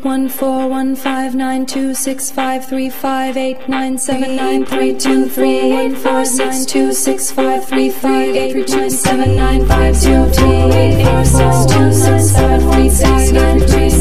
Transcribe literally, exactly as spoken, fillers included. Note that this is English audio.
one four one five nine two six five three five eight nine seven nine three two three eight four six two six five three five eight nine seven nine five two two eight four six two six five three six nine three